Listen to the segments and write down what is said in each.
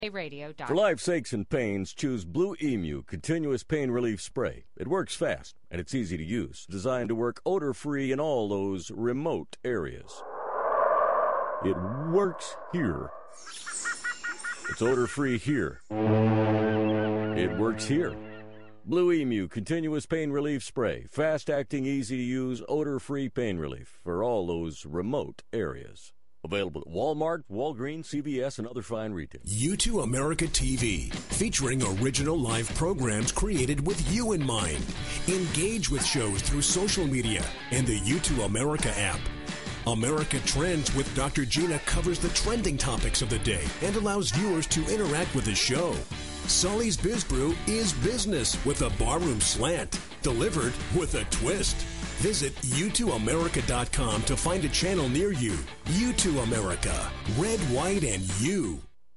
Radio.com. For life's aches and pains, choose Blue Emu Continuous Pain Relief Spray. It works fast, and it's easy to use. Designed to work odor-free in all those remote areas. It works here. It's odor-free here. It works here. Blue Emu Continuous Pain Relief Spray. Fast-acting, easy-to-use, odor-free pain relief for all those remote areas. Available at Walmart, Walgreens, CVS, and other fine retailers. U2 America TV, featuring original live programs created with you in mind. Engage with shows through social media and the U2 America app. America Trends with Dr. Gina covers the trending topics of the day and allows viewers to interact with the show. Sully's Biz Brew is business with a barroom slant, delivered with a twist. Visit U2America.com to find a channel near you. U2 America, red, white, and you.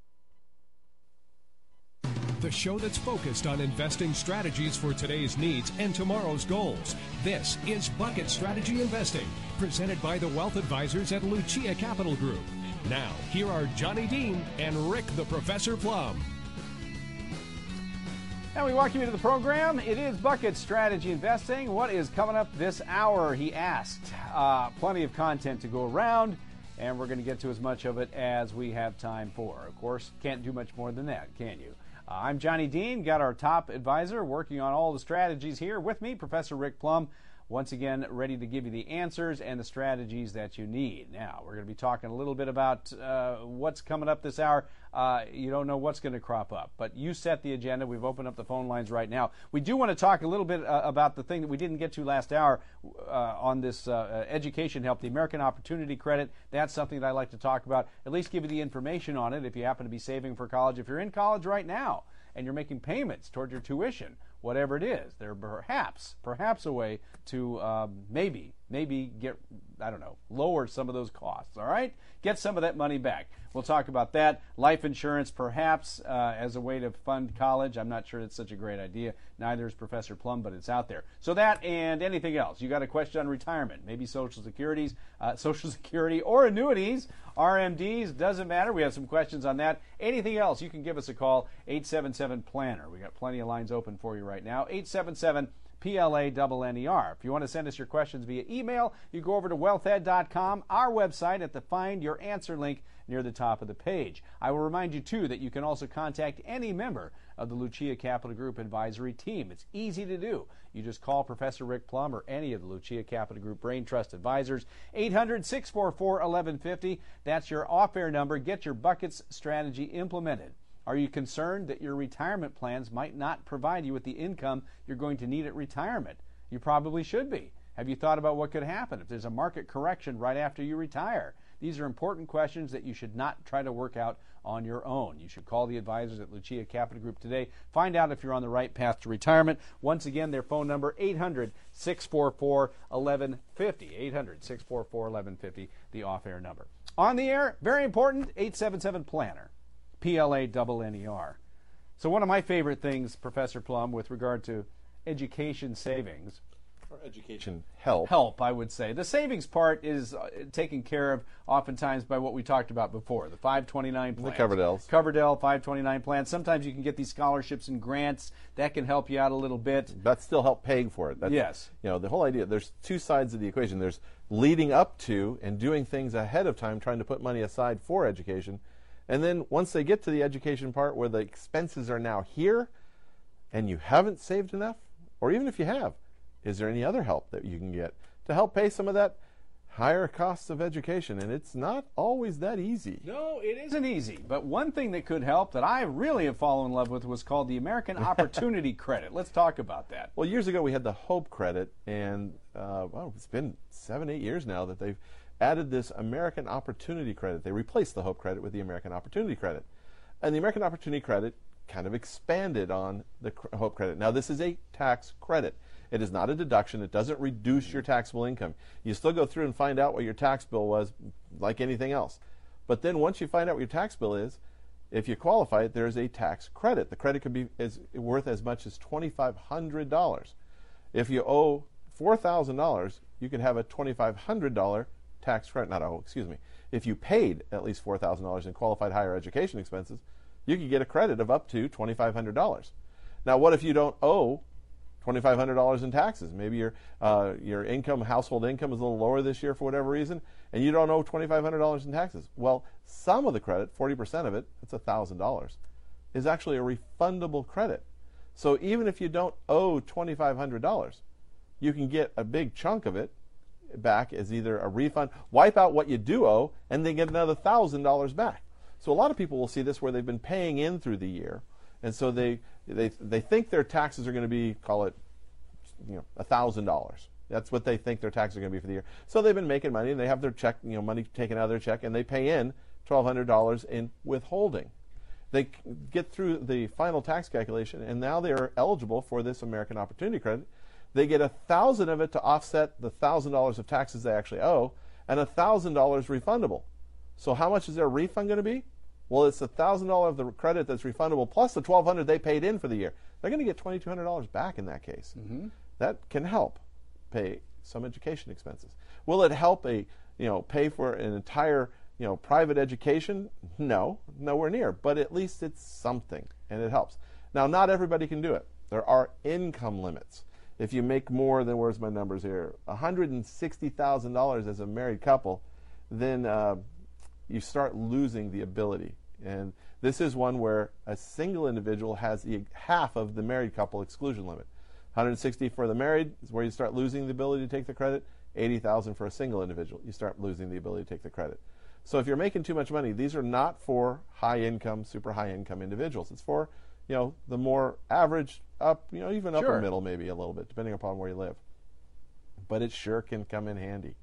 The show that's focused on investing strategies for today's needs and tomorrow's goals. This is Bucket Strategy Investing, presented by the Wealth Advisors at Lucia Capital Group. Now, here are Johnny Dean and Rick the Professor Plum. And we welcome you to the program. It is Bucket Strategy Investing. What is coming up this hour, he asked. Plenty of content to go around, and we're going to get to as much of it as we have time for. Of course, can't do much more than that, can you? I'm Johnny Dean, got our top advisor working on all the strategies here with me, Professor Rick Plum. Once again, ready to give you the answers and the strategies that you need. Now, we're going to be talking a little bit about what's coming up this hour. You don't know what's going to crop up, but you set the agenda. We've opened up the phone lines right now. We do want to talk a little bit about the thing that we didn't get to last hour on this education help, the American Opportunity Credit. That's something that I like to talk about, at least give you the information on it if you happen to be saving for college. If you're in college right now and you're making payments toward your tuition, whatever it is, there perhaps a way to maybe get, I don't know, lower some of those costs, all right? Get some of that money back. We'll talk about that. Life insurance, perhaps, as a way to fund college. I'm not sure it's such a great idea. Neither is Professor Plum, but it's out there. So that and anything else. You got a question on retirement, maybe Social Security or annuities, RMDs, doesn't matter. We have some questions on that. Anything else, you can give us a call, 877-PLANNER. We got plenty of lines open for you right now, 877 PLANNER. If you want to send us your questions via email, you go over to wealthhead.com, our website, at the Find Your Answer link near the top of the page. I will remind you, too, that you can also contact any member of the Lucia Capital Group advisory team. It's easy to do. You just call Professor Rick Plum or any of the Lucia Capital Group Brain Trust advisors, 800-644-1150. That's your off-air number. Get your Buckets strategy implemented. Are you concerned that your retirement plans might not provide you with the income you're going to need at retirement? You probably should be. Have you thought about what could happen if there's a market correction right after you retire? These are important questions that you should not try to work out on your own. You should call the advisors at Lucia Capital Group today. Find out if you're on the right path to retirement. Once again, their phone number, 800-644-1150. 800-644-1150, the off-air number. On the air, very important, 877-PLANNER. PLANNER. So one of my favorite things, Professor Plum, with regard to education savings, or education help, I would say. The savings part is taken care of oftentimes by what we talked about before, the 529 plan. The Coverdell's. Coverdell 529 plan. Sometimes you can get these scholarships and grants. That can help you out a little bit. That still help paying for it. Yes. You know, the whole idea, there's two sides of the equation. There's leading up to and doing things ahead of time, trying to put money aside for education. And then once they get to the education part where the expenses are now here and you haven't saved enough, or even if you have, is there any other help that you can get to help pay some of that higher costs of education? And it's not always that easy. No, it isn't easy. But one thing that could help that I really have fallen in love with was called the American Opportunity Credit. Let's talk about that. Well, years ago we had the Hope Credit, and it's been 7-8 years now that they've added this American Opportunity Credit. They replaced the Hope Credit with the American Opportunity Credit. And the American Opportunity Credit kind of expanded on the Hope Credit. Now, this is a tax credit. It is not a deduction. It doesn't reduce your taxable income. You still go through and find out what your tax bill was, like anything else. But then once you find out what your tax bill is, if you qualify it, there's a tax credit. The credit could be worth as much as $2,500. If you owe $4,000, you can have a $2,500 tax credit. If you paid at least $4,000 in qualified higher education expenses, you could get a credit of up to $2,500. Now, what if you don't owe $2,500 in taxes? Maybe your income, household income, is a little lower this year for whatever reason, and you don't owe $2,500 in taxes. Well, some of the credit, 40% of it, that's $1,000, is actually a refundable credit. So even if you don't owe $2,500, you can get a big chunk of it back as either a refund, wipe out what you do owe, and then get another $1,000 back. So a lot of people will see this where they've been paying in through the year, and so they think their taxes are going to be, call it, $1,000. That's what they think their taxes are going to be for the year. So they've been making money, and they have their check, money taken out of their check, and they pay in $1,200 in withholding. They get through the final tax calculation, and now they are eligible for this American Opportunity Credit. They get $1,000 of it to offset the $1,000 of taxes they actually owe, and $1,000 refundable. So how much is their refund going to be? Well, it's $1,000 of the credit that's refundable plus the $1,200 they paid in for the year. They're going to get $2,200 back in that case. Mm-hmm. That can help pay some education expenses. Will it help pay for an entire private education? No, nowhere near. But at least it's something, and it helps. Now, not everybody can do it. There are income limits. If you make more than, where's my numbers here, $160,000 as a married couple, then you start losing the ability. And this is one where a single individual has half of the married couple exclusion limit. 160 for the married is where you start losing the ability to take the credit. 80,000 for a single individual, you start losing the ability to take the credit. So if you're making too much money, these are not for high income, super high income individuals. It's for the more average up, even upper middle maybe a little bit, depending upon where you live. But it sure can come in handy.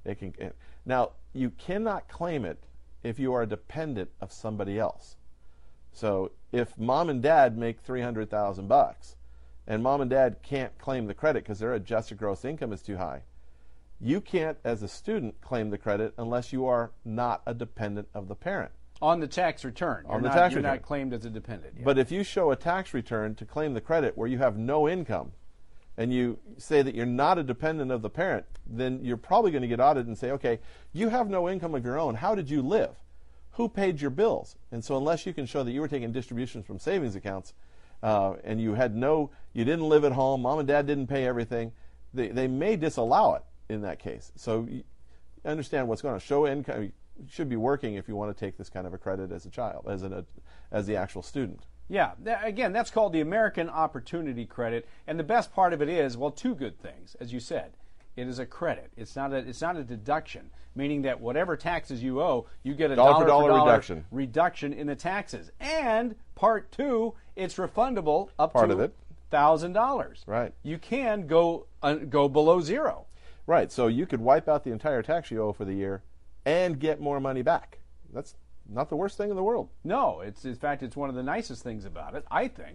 Now, you cannot claim it if you are dependent of somebody else. So if mom and dad make $300,000 and mom and dad can't claim the credit because their adjusted gross income is too high, you can't, as a student, claim the credit unless you are not a dependent of the parent. On the tax return. You're not claimed as a dependent. Yeah. But if you show a tax return to claim the credit where you have no income and you say that you're not a dependent of the parent, then you're probably going to get audited and say, okay, you have no income of your own. How did you live? Who paid your bills? And so unless you can show that you were taking distributions from savings accounts and you didn't live at home, mom and dad didn't pay everything, they may disallow it in that case. So you understand what's going on. Show income. You should be working if you want to take this kind of a credit as a child, as the actual student. Yeah, again, that's called the American Opportunity Credit, and the best part of it is, well, two good things, as you said. It is a credit. It's not a deduction, meaning that whatever taxes you owe, you get a dollar reduction in the taxes. And part two, it's refundable up part to of it. $1,000. Right. You can go below zero. Right. So you could wipe out the entire tax you owe for the year and get more money back. That's not the worst thing in the world. No, in fact, it's one of the nicest things about it, I think.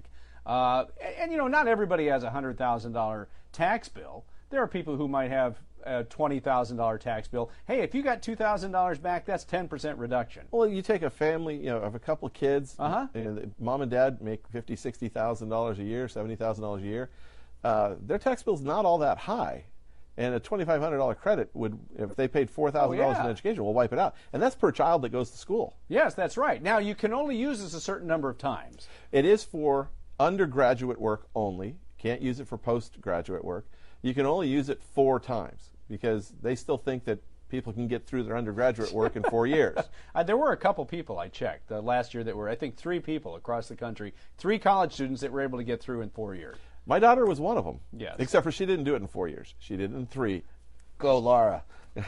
And not everybody has a $100,000 tax bill. There are people who might have a $20,000 tax bill. Hey, if you got $2,000 back, that's 10% reduction. Well, you take a family, of a couple of kids. Mom and dad make $50,000, $60,000 a year, $70,000 a year. Their tax bill's not all that high. And a $2,500 credit would, if they paid $4,000 in education, will wipe it out. And that's per child that goes to school. Yes, that's right. Now, you can only use this a certain number of times. It is for undergraduate work only. Can't use it for postgraduate work. You can only use it 4 times because they still think that people can get through their undergraduate work in 4 years. There were a couple people I checked last year that were, I think, 3 people across the country, 3 college students that were able to get through in 4 years. My daughter was one of them. Yes. Except for she didn't do it in 4 years. She did it in 3. Go, Laura.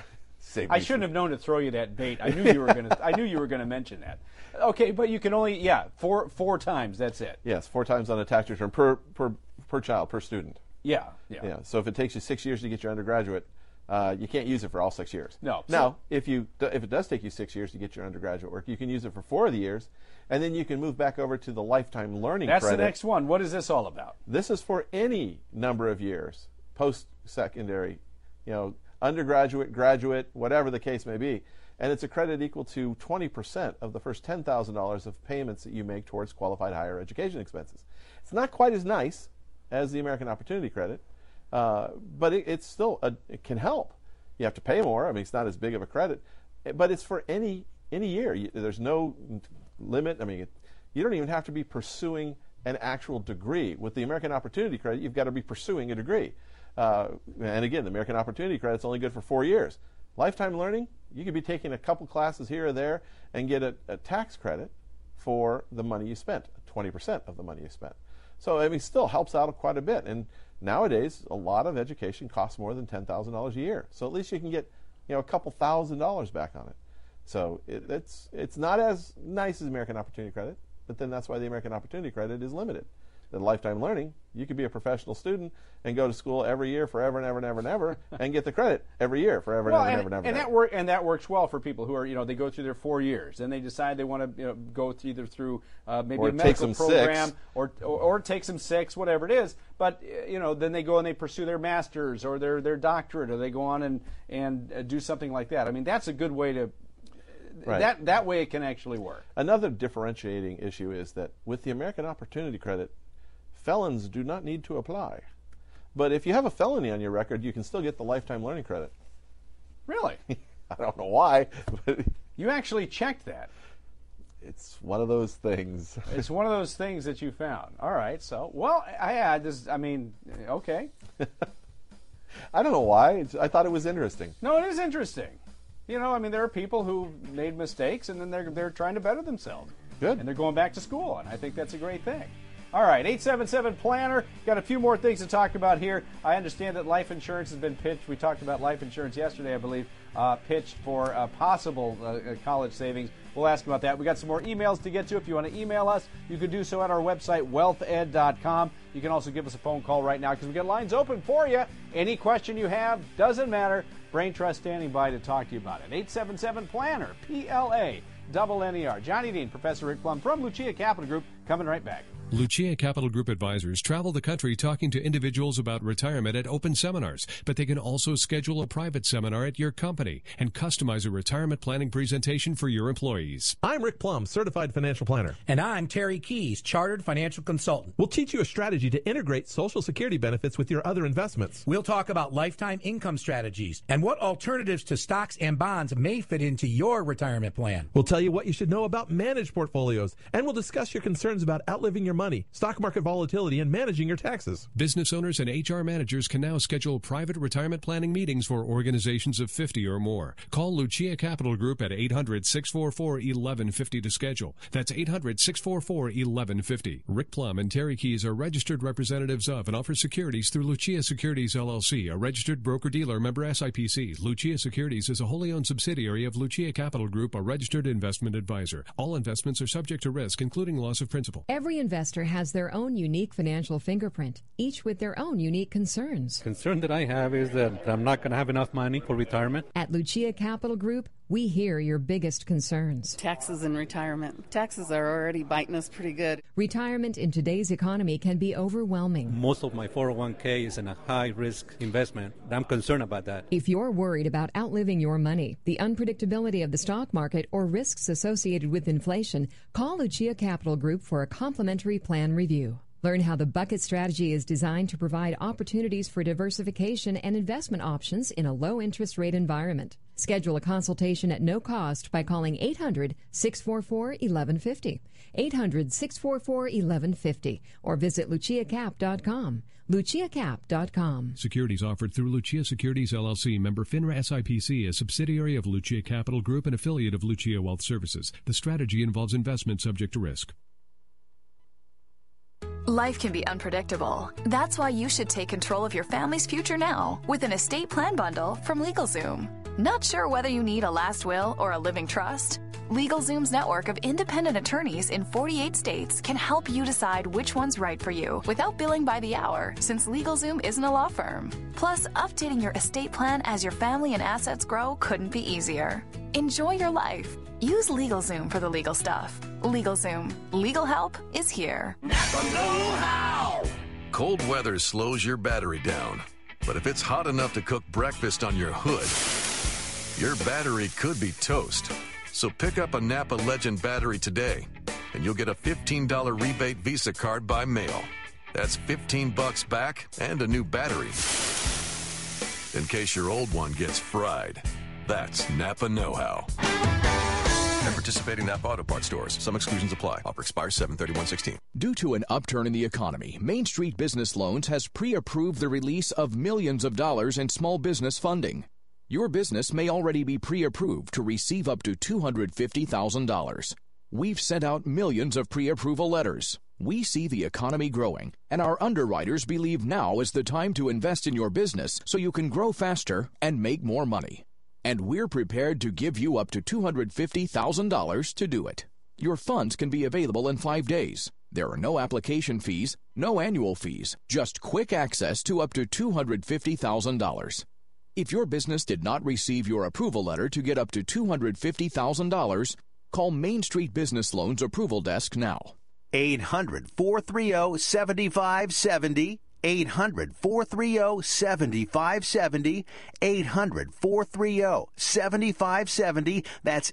I shouldn't have known to throw you that bait. I knew you were going to mention that. Okay, but you can only four times. That's it. Yes, 4 times on a tax return per child, per student. Yeah. So if it takes you 6 years to get your undergraduate, you can't use it for all 6 years. No. Now, if it does take you 6 years to get your undergraduate work, you can use it for 4 of the years, and then you can move back over to the lifetime learning credit. That's the next one. What is this all about? This is for any number of years, post-secondary, undergraduate, graduate, whatever the case may be. And it's a credit equal to 20% of the first $10,000 of payments that you make towards qualified higher education expenses. It's not quite as nice as the American Opportunity Credit, but it's still, it can help. You have to pay more. I mean, it's not as big of a credit, but it's for any year. There's no limit. I mean, you don't even have to be pursuing an actual degree. With the American Opportunity Credit, you've got to be pursuing a degree. And again, the American Opportunity Credit's only good for 4 years. Lifetime learning, you could be taking a couple classes here or there and get a tax credit for the money you spent, 20% of the money you spent. So, I mean, still helps out quite a bit. And nowadays, a lot of education costs more than $10,000 a year. So at least you can get, a couple $1,000s back on it. So it's not as nice as American Opportunity Credit, but then that's why the American Opportunity Credit is limited. The lifetime learning, you could be a professional student and go to school every year forever and ever and ever and ever and get the credit every year forever and ever and ever and ever. And that works well for people who are, they go through their 4 years and they decide they want to go either through maybe a medical program or take some 6, whatever it is. But then they go and they pursue their master's or their doctorate, or they go on and do something like that. I mean, that's a good way to. Right. That way it can actually work. Another differentiating issue is that with the American Opportunity Credit, felons do not need to apply. But if you have a felony on your record, you can still get the lifetime learning credit. Really? I don't know why. But you actually checked that. It's one of those things. It's one of those things that you found. All right. So, okay. I don't know why. I thought it was interesting. No, it is interesting. There are people who made mistakes and then they're trying to better themselves. Good. And they're going back to school, and I think that's a great thing. All right, 877-PLANNER. Got a few more things to talk about here. I understand that life insurance has been pitched. We talked about life insurance yesterday, I believe, pitched for possible college savings. We'll ask about that. We got some more emails to get to. If you want to email us, you can do so at our website, wealthed.com. You can also give us a phone call right now because we've got lines open for you. Any question you have, doesn't matter. Brain Trust standing by to talk to you about it. 877-PLANNER, PLANNER. Johnny Dean, Professor Rick Plum from Lucia Capital Group, coming right back. Lucia Capital Group advisors travel the country talking to individuals about retirement at open seminars, but they can also schedule a private seminar at your company and customize a retirement planning presentation for your employees. I'm Rick Plum, Certified Financial Planner. And I'm Terry Keys, Chartered Financial Consultant. We'll teach you a strategy to integrate Social Security benefits with your other investments. We'll talk about lifetime income strategies and what alternatives to stocks and bonds may fit into your retirement plan. We'll tell you what you should know about managed portfolios, and we'll discuss your concerns about outliving your money, stock market volatility, and managing your taxes. Business owners and HR managers can now schedule private retirement planning meetings for organizations of 50 or more. Call Lucia Capital Group at 800-644-1150 to schedule. That's 800-644-1150. Rick Plum and Terry Keys are registered representatives of and offer securities through Lucia Securities LLC, a registered broker-dealer member SIPC. Lucia Securities is a wholly owned subsidiary of Lucia Capital Group, a registered investment advisor. All investments are subject to risk, including loss of principal. Every investor has their own unique financial fingerprint, each with their own unique concerns. Concern that I have is that I'm not going to have enough money for retirement. At Lucia Capital Group, we hear your biggest concerns. Taxes and retirement. Taxes are already biting us pretty good. Retirement in today's economy can be overwhelming. Most of my 401k is in a high-risk investment. I'm concerned about that. If you're worried about outliving your money, the unpredictability of the stock market, or risks associated with inflation, call Lucia Capital Group for a complimentary plan review. Learn how the bucket strategy is designed to provide opportunities for diversification and investment options in a low-interest rate environment. Schedule a consultation at no cost by calling 800-644-1150, 800-644-1150, or visit luciacap.com. luciacap.com. Securities offered through Lucia Securities LLC, member FINRA SIPC, a subsidiary of Lucia Capital Group and affiliate of Lucia Wealth Services. The strategy involves investment subject to risk. Life can be unpredictable. That's why you should take control of your family's future now with an estate plan bundle from LegalZoom. Not sure whether you need a last will or a living trust? LegalZoom's network of independent attorneys in 48 states can help you decide which one's right for you without billing by the hour, since LegalZoom isn't a law firm. Plus, updating your estate plan as your family and assets grow couldn't be easier. Enjoy your life. Use LegalZoom for the legal stuff. LegalZoom. Legal help is here. Know-how! Cold weather slows your battery down. But if it's hot enough to cook breakfast on your hood, your battery could be toast. So pick up a Napa Legend battery today, and you'll get a $15 rebate Visa card by mail. That's $15 back and a new battery. In case your old one gets fried. That's Napa Know-How. at participating Napa Auto Parts stores. Some exclusions apply. Offer expires 7/31/16. Due to an upturn in the economy, Main Street Business Loans has pre-approved the release of millions of dollars in small business funding. Your business may already be pre-approved to receive up to $250,000. We've sent out millions of pre-approval letters. We see the economy growing, and our underwriters believe now is the time to invest in your business so you can grow faster and make more money. And we're prepared to give you up to $250,000 to do it. Your funds can be available in 5 days. There are no application fees, no annual fees, just quick access to up to $250,000. If your business did not receive your approval letter to get up to $250,000, call Main Street Business Loans Approval Desk now. 800-430-7570. 800-430-7570. 800-430-7570. That's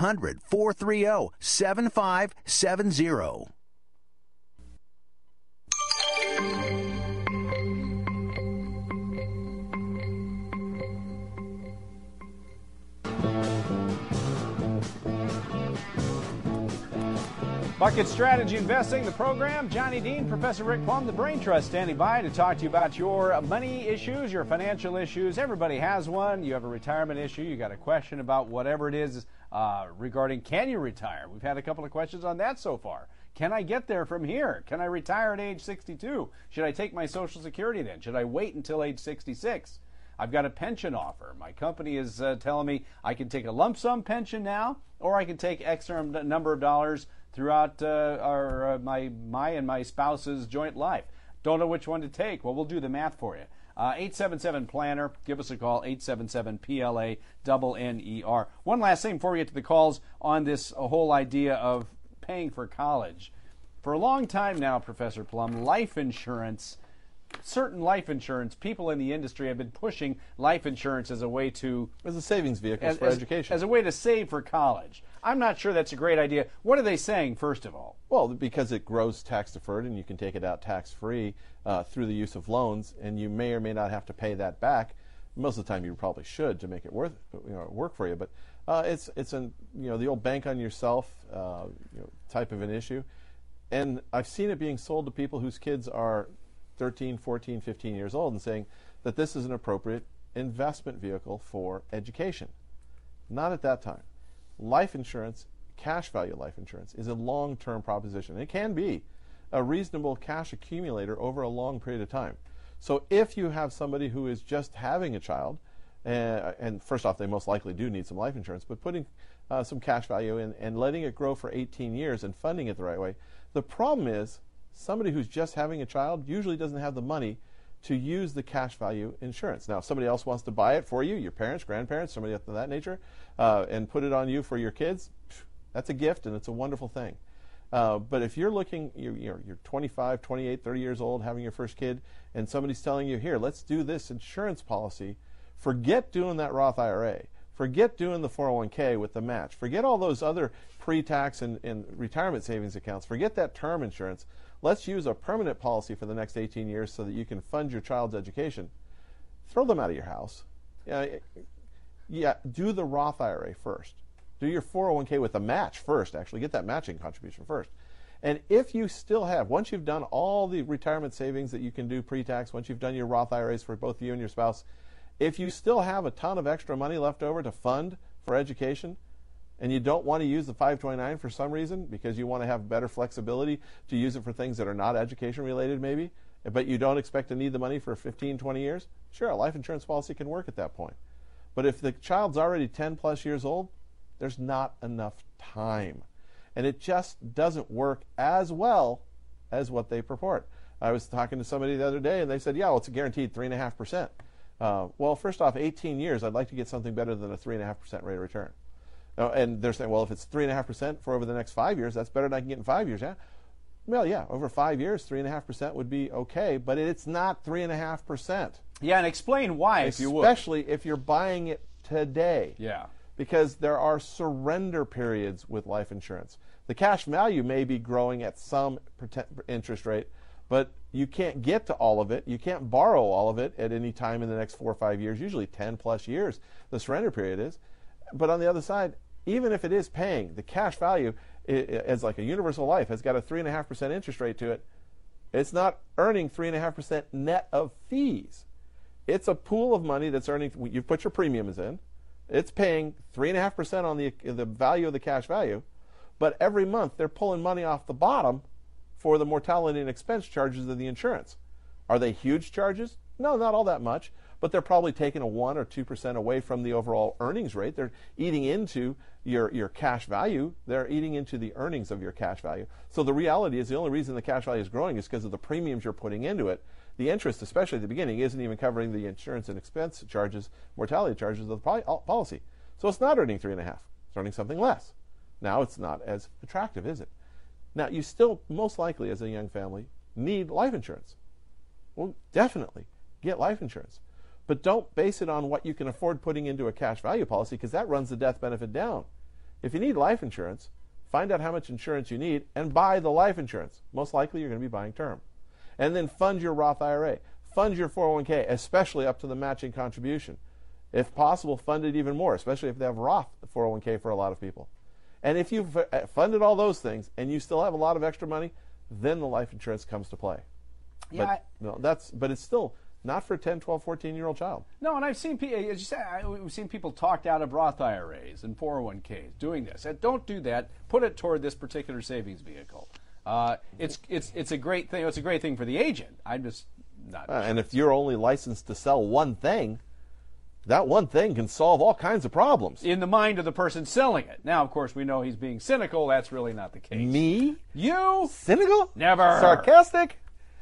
800-430-7570. Bucket Strategy Investing, the program. Johnny Dean, Professor Rick Plum, the Brain Trust, standing by to talk to you about your money issues, your financial issues. Everybody has one. You have a retirement issue. You got a question about whatever it is regarding can you retire? We've had a couple of questions on that so far. Can I get there from here? Can I retire at age 62? Should I take my Social Security then? Should I wait until age 66? I've got a pension offer. My company is telling me I can take a lump sum pension now, or I can take extra number of dollars throughout my and my spouse's joint life. Don't know which one to take. Well, we'll do the math for you. 877-PLANNER. Give us a call, 877-PLANNER. One last thing before we get to the calls on this whole idea of paying for college. For a long time now, Professor Plum, life insurance, certain life insurance, people in the industry have been pushing life insurance as a way to... As a savings vehicle for education. As a way to save for college. I'm not sure that's a great idea. What are they saying, first of all? Well, because it grows tax-deferred and you can take it out tax-free through the use of loans, and you may or may not have to pay that back. Most of the time you probably should to make it work for you. But it's the old bank on yourself type of an issue. And I've seen it being sold to people whose kids are 13, 14, 15 years old and saying that this is an appropriate investment vehicle for education. Not at that time. Life insurance, cash value life insurance, is a long-term proposition. It can be a reasonable cash accumulator over a long period of time. So if you have somebody who is just having a child, and first off, they most likely do need some life insurance, but putting some cash value in and letting it grow for 18 years and funding it the right way, the problem is somebody who's just having a child usually doesn't have the money to use the cash value insurance. Now, if somebody else wants to buy it for you, your parents, grandparents, somebody of that nature, and put it on you for your kids, that's a gift and it's a wonderful thing. But if you're looking, you're 25, 28, 30 years old, having your first kid, and somebody's telling you, here, let's do this insurance policy, forget doing that Roth IRA, forget doing the 401k with the match, forget all those other pre-tax and retirement savings accounts, forget that term insurance. Let's use a permanent policy for the next 18 years so that you can fund your child's education. Throw them out of your house. Do the Roth IRA first. Do your 401k with a match first, actually. Get that matching contribution first. And if you still have, once you've done all the retirement savings that you can do pre-tax, once you've done your Roth IRAs for both you and your spouse, if you still have a ton of extra money left over to fund for education, and you don't want to use the 529 for some reason because you want to have better flexibility to use it for things that are not education related maybe, but you don't expect to need the money for 15, 20 years, sure, a life insurance policy can work at that point. But if the child's already 10 plus years old, there's not enough time. And it just doesn't work as well as what they purport. I was talking to somebody the other day and they said, yeah, well, it's a guaranteed 3.5%. Well, first off, 18 years, I'd like to get something better than a 3.5% rate of return. And they're saying, well, if it's 3.5% for over the next 5 years, that's better than I can get in 5 years. Yeah. Well, yeah, over 5 years, 3.5% would be okay, but it's not 3.5%. Yeah, and explain why, if you would. Especially if you're buying it today. Yeah. Because there are surrender periods with life insurance. The cash value may be growing at some interest rate, but you can't get to all of it. You can't borrow all of it at any time in the next 4 or 5 years, usually 10 plus years, the surrender period is. But on the other side, even if it is paying, the cash value as like a universal life has got a 3.5% interest rate to it. It's not earning 3.5% net of fees. It's a pool of money that's earning. You put your premiums in. It's paying 3.5% on the value of the cash value, but every month they're pulling money off the bottom for the mortality and expense charges of the insurance. Are they huge charges? No, not all that much, but they're probably taking a 1 or 2% away from the overall earnings rate. They're eating into your cash value. They're eating into the earnings of your cash value. So the reality is the only reason the cash value is growing is because of the premiums you're putting into it. The interest, especially at the beginning, isn't even covering the insurance and expense charges, mortality charges of the policy. So it's not earning 3.5. It's earning something less. Now it's not as attractive, is it? Now you still, most likely as a young family, need life insurance. Well, definitely get life insurance. But don't base it on what you can afford putting into a cash value policy, because that runs the death benefit down. If you need life insurance, find out how much insurance you need and buy the life insurance. Most likely you're going to be buying term. And then fund your Roth IRA. Fund your 401k, especially up to the matching contribution. If possible, fund it even more, especially if they have Roth 401k for a lot of people. And if you've funded all those things and you still have a lot of extra money, then the life insurance comes to play. Yeah, but it's still not for a 10, 12, 14-year-old child. No, and I've seen we've seen people talked out of Roth IRAs and 401ks doing this. Don't do that. Put it toward this particular savings vehicle. It's a great thing. It's a great thing for the agent. I'm just not. And if you're only licensed to sell one thing, that one thing can solve all kinds of problems. In the mind of the person selling it. Now, of course, we know he's being cynical. That's really not the case. Me? You? Cynical? Never. Sarcastic?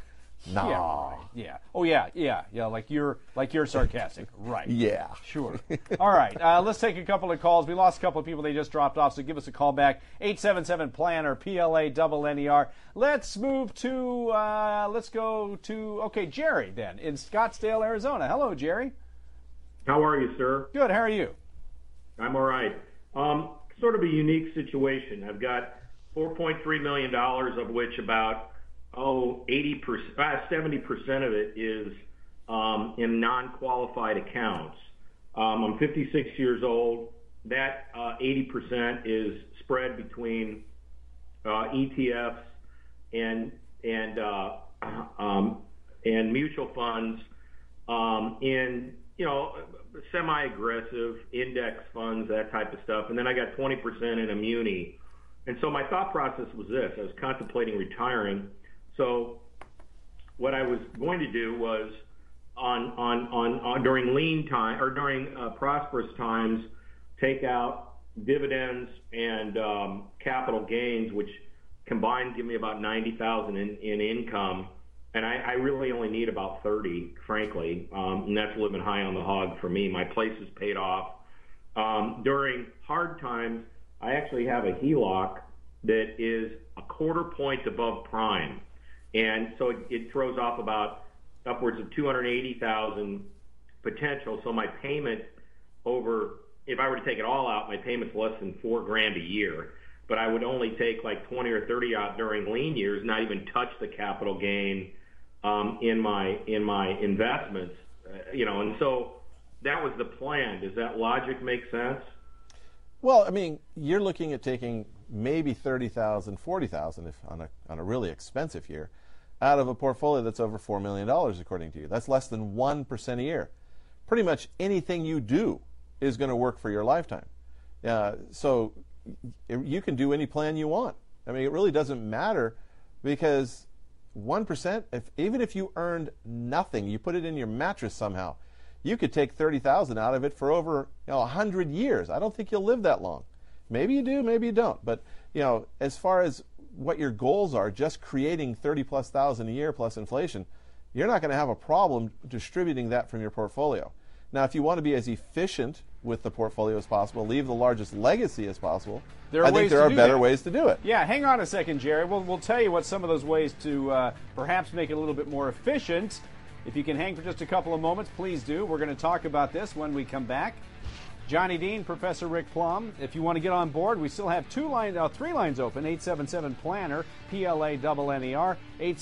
No. Yeah. Oh, yeah. Like you're sarcastic. Right. Yeah. Sure. All right. Let's take a couple of calls. We lost a couple of people. They just dropped off. So give us a call back. 877-PLANNER, PLANNER. Let's move to, Jerry then in Scottsdale, Arizona. Hello, Jerry. How are you, sir? Good. How are you? I'm all right. Sort of a unique situation. I've got $4.3 million, of which about 70% of it is in non-qualified accounts. I'm 56 years old. That 80% is spread between ETFs and mutual funds in semi-aggressive index funds, that type of stuff. And then I got 20% in a muni. And so my thought process was this. I was contemplating retiring. So what I was going to do was on during lean time or during prosperous times, take out dividends and capital gains, which combined give me about $90,000 in income. And I really only need about 30, frankly, and that's living high on the hog for me. My place is paid off. During hard times, I actually have a HELOC that is a quarter point above prime. And so it throws off about upwards of $280,000 potential. So my payment if I were to take it all out, my payment's less than $4,000 a year. But I would only take like 20 or 30 out during lean years, not even touch the capital gain in my investments, and so that was the plan. Does that logic make sense? Well, I mean, you're looking at taking maybe $30,000, $40,000 if on a really expensive year, out of a portfolio that's over $4 million, according to you. That's less than 1% a year. Pretty much anything you do is going to work for your lifetime. So you can do any plan you want. I mean, it really doesn't matter, because 1%, even if you earned nothing, you put it in your mattress somehow, you could take $30,000 out of it for over 100 years. I don't think you'll live that long. Maybe you do, maybe you don't. But as far as what your goals are, just creating $30,000+ a year plus inflation, you're not going to have a problem distributing that from your portfolio. Now, if you want to be as efficient with the portfolio as possible, leave the largest legacy as possible, I think there are better ways to do it. Yeah, hang on a second, Jerry. We'll tell you what some of those ways to perhaps make it a little bit more efficient. If you can hang for just a couple of moments, please do. We're going to talk about this when we come back. Johnny Dean, Professor Rick Plum. If you want to get on board, we still have 3 lines open. 877-PLANNER, PLANNER,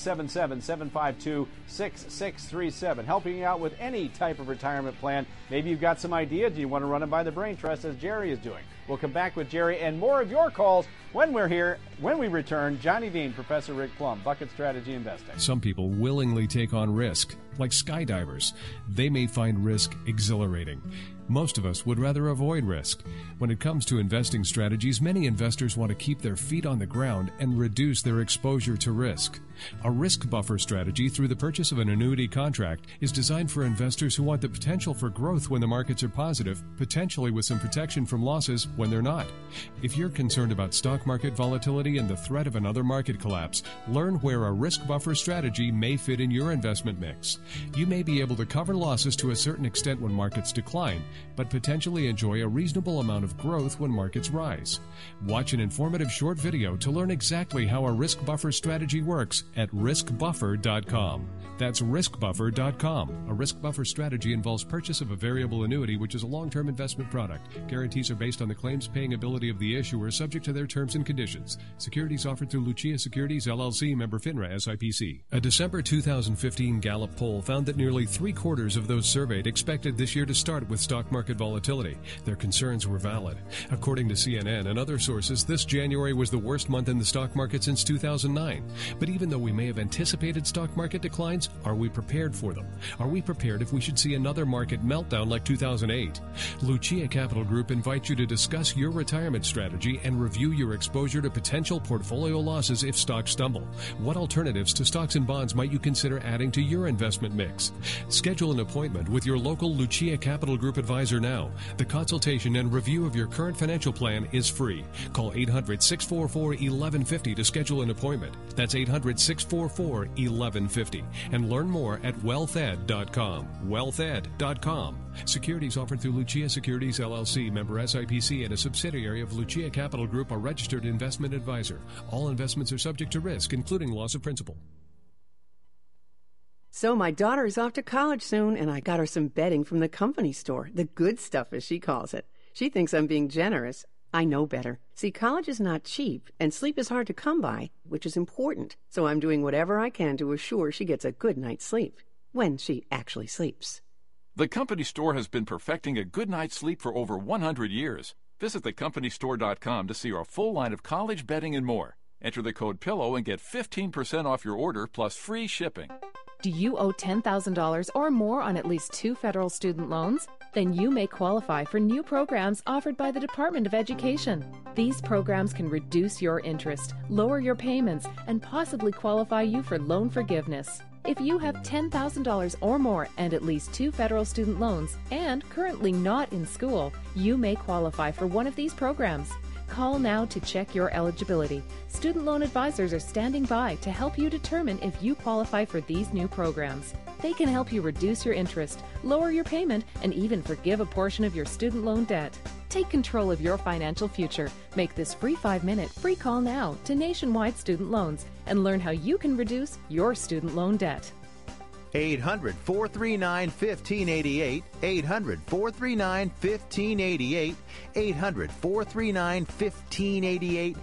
877-752-6637. Helping you out with any type of retirement plan. Maybe you've got some ideas. Do you want to run them by the Brain Trust, as Jerry is doing? We'll come back with Jerry and more of your calls when we're here. When we return, Johnny Dean, Professor Rick Plum, Bucket Strategy Investing. Some people willingly take on risk, like skydivers. They may find risk exhilarating. Most of us would rather avoid risk. When it comes to investing strategies, many investors want to keep their feet on the ground and reduce their exposure to risk. A risk buffer strategy through the purchase of an annuity contract is designed for investors who want the potential for growth when the markets are positive, potentially with some protection from losses when they're not. If you're concerned about stock market volatility and the threat of another market collapse, learn where a risk buffer strategy may fit in your investment mix. You may be able to cover losses to a certain extent when markets decline, but potentially enjoy a reasonable amount of growth when markets rise. Watch an informative short video to learn exactly how a risk buffer strategy works at riskbuffer.com. That's riskbuffer.com. A risk buffer strategy involves purchase of a variable annuity, which is a long-term investment product. Guarantees are based on the claims-paying ability of the issuer, subject to their terms and conditions. Securities offered through Lucia Securities, LLC, member FINRA, SIPC. A December 2015 Gallup poll found that nearly three-quarters of those surveyed expected this year to start with stock market volatility. Their concerns were valid. According to CNN and other sources, this January was the worst month in the stock market since 2009. But even though we may have anticipated stock market declines, are we prepared for them? Are we prepared if we should see another market meltdown like 2008? Lucia Capital Group invites you to discuss your retirement strategy and review your exposure to potential portfolio losses if stocks stumble. What alternatives to stocks and bonds might you consider adding to your investment mix? Schedule an appointment with your local Lucia Capital Group advisor now. The consultation and review of your current financial plan is free. Call 800-644-1150 to schedule an appointment. That's 800-644-1150. And learn more at wealthed.com. Wealthed.com. Securities offered through Lucia Securities, LLC, member SIPC, and a subsidiary of Lucia Capital Group, a registered investment advisor. All investments are subject to risk, including loss of principal. So my daughter is off to college soon, and I got her some bedding from the company store, the good stuff as she calls it. She thinks I'm being generous. I know better. See, college is not cheap, and sleep is hard to come by, which is important. So I'm doing whatever I can to assure she gets a good night's sleep, when she actually sleeps. The Company Store has been perfecting a good night's sleep for over 100 years. Visit thecompanystore.com to see our full line of college bedding and more. Enter the code PILLOW and get 15% off your order plus free shipping. Do you owe $10,000 or more on at least 2 federal student loans? Then you may qualify for new programs offered by the Department of Education. These programs can reduce your interest, lower your payments, and possibly qualify you for loan forgiveness. If you have $10,000 or more and at least 2 federal student loans and currently not in school, you may qualify for one of these programs. Call now to check your eligibility. Student loan advisors are standing by to help you determine if you qualify for these new programs. They can help you reduce your interest, lower your payment, and even forgive a portion of your student loan debt. Take control of your financial future. Make this free 5-minute free call now to Nationwide Student Loans and learn how you can reduce your student loan debt. 800-439-1588, 800-439-1588, 800-439-1588,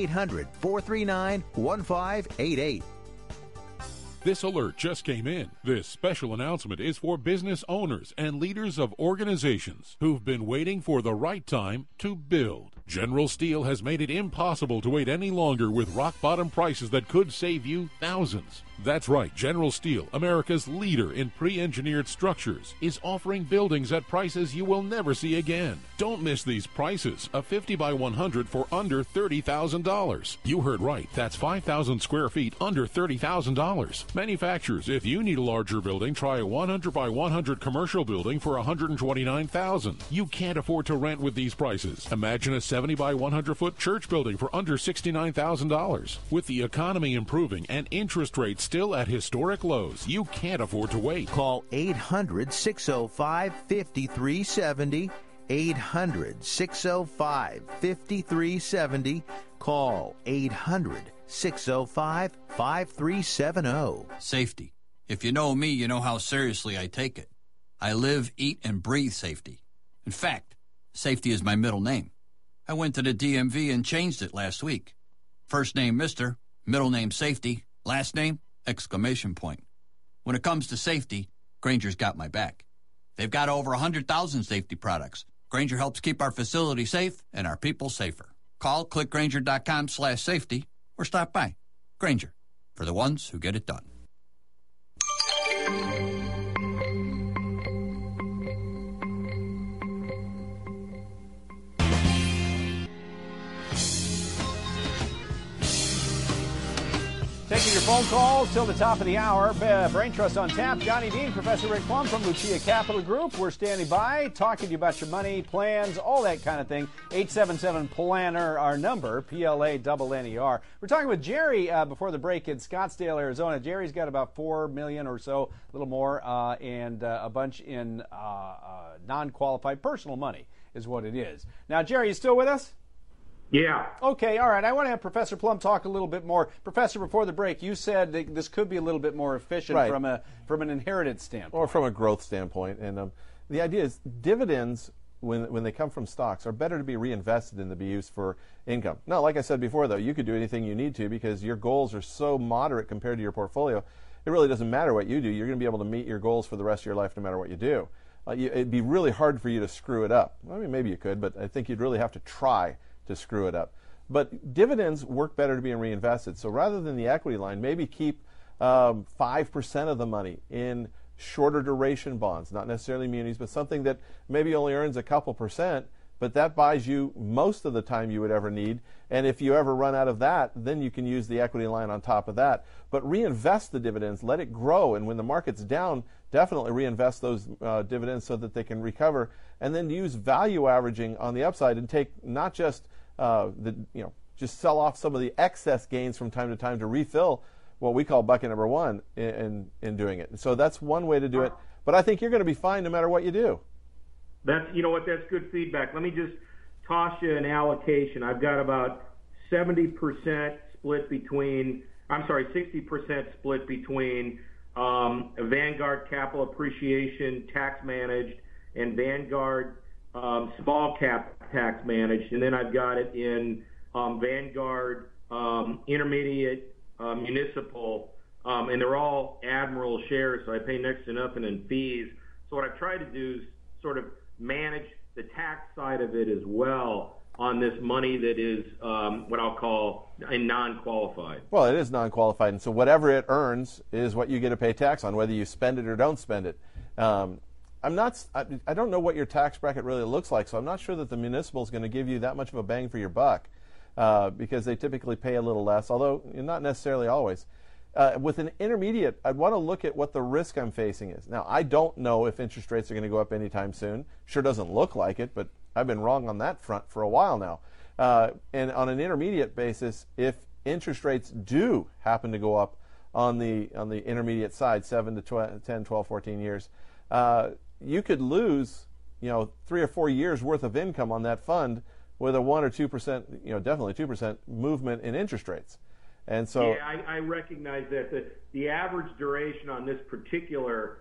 800-439-1588. This alert just came in. This special announcement is for business owners and leaders of organizations who've been waiting for the right time to build. General Steel has made it impossible to wait any longer with rock-bottom prices that could save you thousands. That's right, General Steel, America's leader in pre-engineered structures, is offering buildings at prices you will never see again. Don't miss these prices. A 50 by 100 for under $30,000. You heard right. That's 5,000 square feet under $30,000. Manufacturers, if you need a larger building, try a 100 by 100 commercial building for $129,000. You can't afford to rent with these prices. Imagine a 70 by 100 foot church building for under $69,000. With the economy improving and interest rates still at historic lows, you can't afford to wait. Call 800-605-5370, 800-605-5370. Call 800-605-5370. Safety. If you know me, you know how seriously I take it. I live, eat, and breathe safety. In fact, safety is my middle name. I went to the DMV and changed it last week. First name Mr., middle name Safety, last name exclamation point. When it comes to safety, Grainger's got my back. They've got over 100,000 safety products. Grainger helps keep our facility safe and our people safer. Call clickgrainger.com/safety or stop by. Grainger, for the ones who get it done. Taking your phone calls till the top of the hour. Brain Trust on tap. Johnny Dean, Professor Rick Plum from Lucia Capital Group. We're standing by, talking to you about your money, plans, all that kind of thing. 877-PLANNER, our number, PLANNER. We're talking with Jerry before the break in Scottsdale, Arizona. Jerry's got about $4 million or so, a little more, and a bunch in non-qualified personal money is what it is. Now, Jerry, you still with us? Yeah. Okay, all right. I want to have Professor Plum talk a little bit more. Professor, before the break, you said that this could be a little bit more efficient from an inheritance standpoint. Or from a growth standpoint. And the idea is dividends, when they come from stocks, are better to be reinvested than to be used for income. Now, like I said before, though, you could do anything you need to because your goals are so moderate compared to your portfolio. It really doesn't matter what you do. You're going to be able to meet your goals for the rest of your life no matter what you do. It'd be really hard for you to screw it up. I mean, maybe you could, but I think you'd really have to try to screw it up. But dividends work better to be reinvested. So rather than the equity line, maybe keep 5% of the money in shorter duration bonds, not necessarily munis, but something that maybe only earns a couple percent, but that buys you most of the time you would ever need. And if you ever run out of that, then you can use the equity line on top of that. But reinvest the dividends, let it grow, and when the market's down, definitely reinvest those dividends so that they can recover, and then use value averaging on the upside and take not just just sell off some of the excess gains from time to time to refill what we call bucket number one in doing it. So that's one way to do it. But I think you're going to be fine no matter what you do. That's good feedback. Let me just toss you an allocation. I've got about 60% split between Vanguard Capital Appreciation tax managed and Vanguard small cap tax managed, and then I've got it in Vanguard intermediate municipal, and they're all Admiral shares, so I pay next to nothing in fees. So what I've tried to do is sort of manage the tax side of it as well on this money that is what I'll call a non-qualified. Well, it is non-qualified, and so whatever it earns is what you get to pay tax on, whether you spend it or don't spend it. I don't know what your tax bracket really looks like, so I'm not sure that the municipal is going to give you that much of a bang for your buck because they typically pay a little less, although not necessarily always. With an intermediate, I'd want to look at what the risk I'm facing is. Now, I don't know if interest rates are going to go up anytime soon. Sure doesn't look like it, but I've been wrong on that front for a while now. And on an intermediate basis, if interest rates do happen to go up on the intermediate side, 7 to 10, 12, 14 years, you could lose 3 or 4 years worth of income on that fund with a 1 or 2%, definitely 2% movement in interest rates. And so I recognize that the average duration on this particular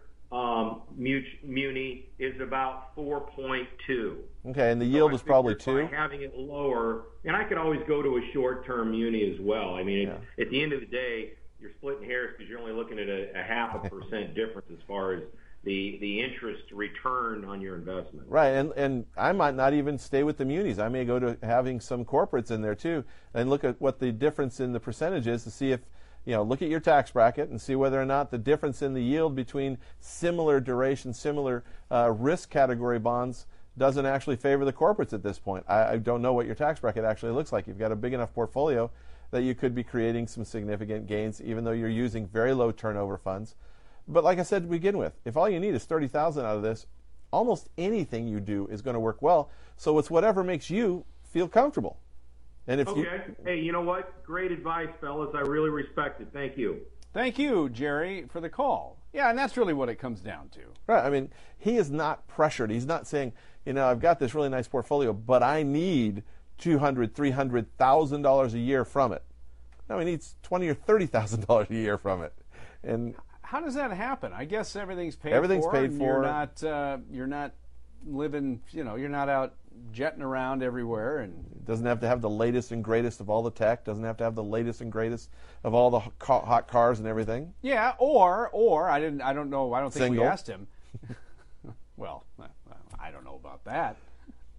muni is about 4.2. Okay, and the yield is probably 2. By having it lower, and I could always go to a short-term muni as well. I mean, at the end of the day, you're splitting hairs because you're only looking at a 0.5% difference as far as the interest return on your investment. Right, and I might not even stay with the munis. I may go to having some corporates in there too and look at what the difference in the percentage is to see if, look at your tax bracket and see whether or not the difference in the yield between similar duration, similar risk category bonds doesn't actually favor the corporates at this point. I don't know what your tax bracket actually looks like. You've got a big enough portfolio that you could be creating some significant gains even though you're using very low turnover funds. But like I said to begin with, if all you need is $30,000 out of this, almost anything you do is going to work well. So it's whatever makes you feel comfortable. And if Hey, you know what? Great advice, fellas. I really respect it. Thank you. Thank you, Jerry, for the call. Yeah, and that's really what it comes down to. Right. I mean, he is not pressured. He's not saying, I've got this really nice portfolio, but I need $200,000, $300,000 a year from it. No, he needs $20,000 or $30,000 a year from it. And how does that happen? I guess everything's paid for. You're not living, you're not out jetting around everywhere, and doesn't have to have the latest and greatest of all the tech. Doesn't have to have the latest and greatest of all the hot cars and everything. Yeah, or I don't know. I don't think we asked him. Well, I don't know about that.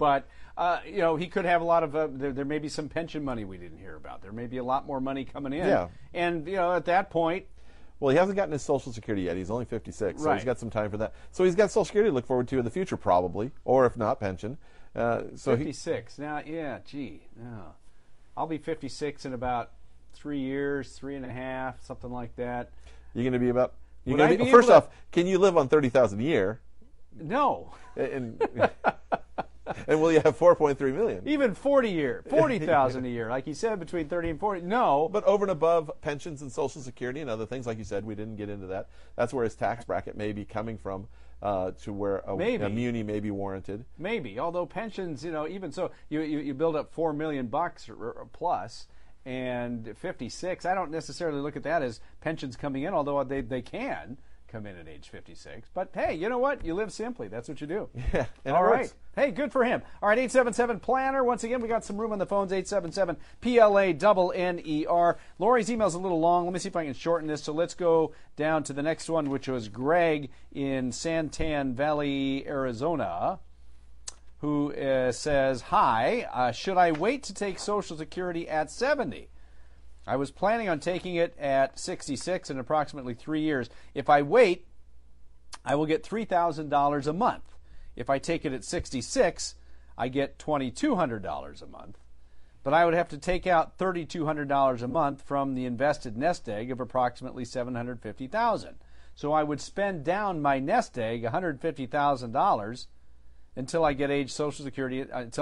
But he could have a lot of. There may be some pension money we didn't hear about. There may be a lot more money coming in. Yeah. And at that point. Well, he hasn't gotten his Social Security yet. He's only 56, so Right. he's got some time for that. So he's got Social Security to look forward to in the future, probably, or if not, pension. So 56. Now, yeah, gee. Yeah. I'll be 56 in about 3 years, 3.5, something like that. You're going to be about. Would First off, can you live on $30,000 a year? No. And will you have 4.3 million? Even 40,000 a year, like you said, between 30 and 40. No. But over and above pensions and Social Security and other things, like you said, we didn't get into that. That's where his tax bracket may be coming from, to where a muni may be warranted. Maybe, although pensions, even so, you build up $4 million or plus, and 56. I don't necessarily look at that as pensions coming in, although they can come in at age 56. But hey, you know what? You live simply. That's what you do. Yeah. And all right. Hey, good for him. All right, 877-PLANNER. Once again, we got some room on the phones, 877-PLANNER. Lori's email's a little long. Let me see if I can shorten this. So let's go down to the next one, which was Greg in Santan Valley, Arizona, who says, hi, should I wait to take Social Security at 70? I was planning on taking it at 66 in approximately 3 years. If I wait, I will get $3,000 a month. If I take it at 66, I get $2,200 a month. But I would have to take out $3,200 a month from the invested nest egg of approximately $750,000. So I would spend down my nest egg $150,000 until I get Social Security at